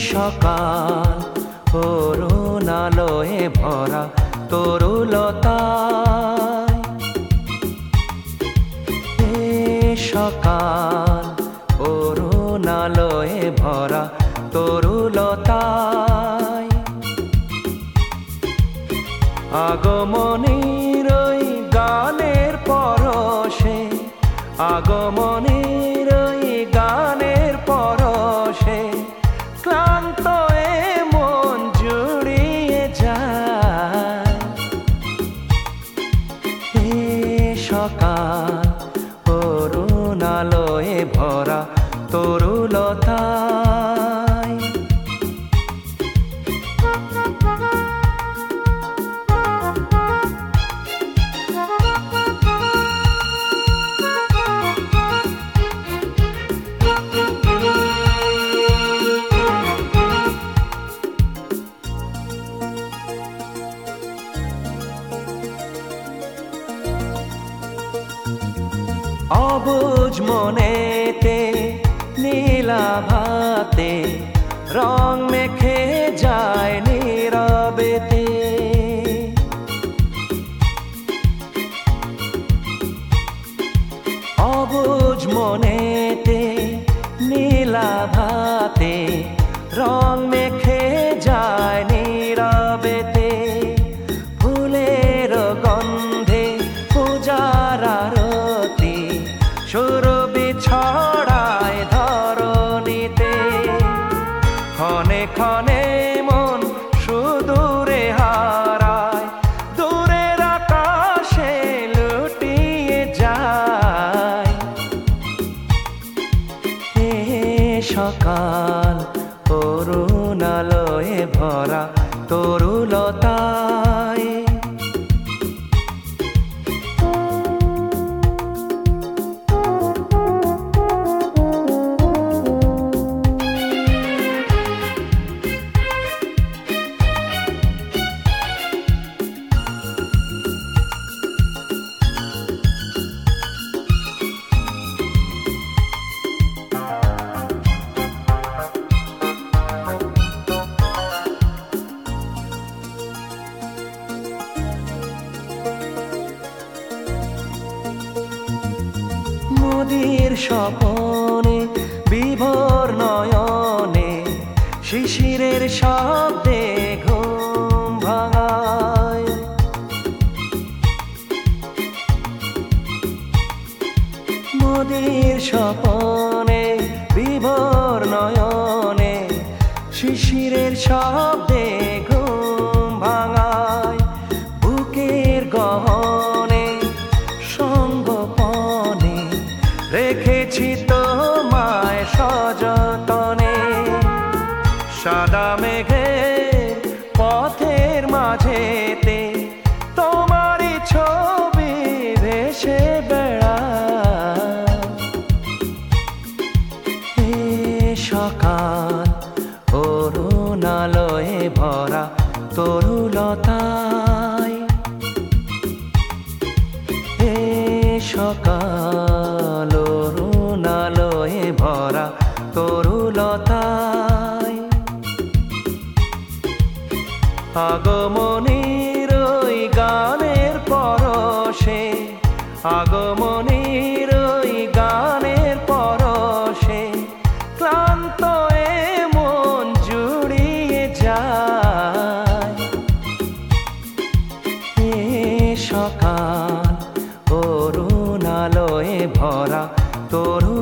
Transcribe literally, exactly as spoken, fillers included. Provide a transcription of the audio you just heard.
সকাল করুণালয়ে ভরা তরুলতায়, এ সকাল করুণালয়ে ভরা তরুলতায়, আগমনীর ওই গানের পরশে, আগমনীর ওই গানের পরশে ক্লান্ত এ মন জুড়িয়ে যায়। এ সকাল করুণালয়ে ভরা তরুলতায়, অবুঝ মনেতে নীলাভাতে রং মেখে যায় নীরবেতে, অবুঝ মনেতে নীলাভাতে রং মেখে যায় নীরবেতে, ফুলের গন্ধে পূজার আরতি সুরভি ছড়ায় ধরণীতে, ক্ষণে ক্ষণে মন সুদূরে হারায়, দূরের আকাশে লুটিয়ে যায়। এ সকাল করুণালয়ে ভরা তরুলতায়, নদীর স্বপনে বিভোর নয়নে শিশিরের শব্দে ঘুম ভাঙায়, নদীর স্বপনে বিভোর নয়নে শিশিরের শব্দে ঘুম ভাঙায়, বুকের গহনে সঙ্গপনে রেখেছি তোমায় সযতনে, সাদা মেঘের পথের মাঝেতে তোমারই ছবি ভেসে বেড়ায়। এ সকাল করুণালয়ে ভরা তরুলতায়, এ সকাল করুণালয়ে ভরা তরুলতায়, আগমনীর ওই গানের পরশে, আগমনীর ওই গানের পরশে ক্লান্ত এ মন জুড়িয়ে যায়। এ সকাল করুণালয়ে ভরা তরু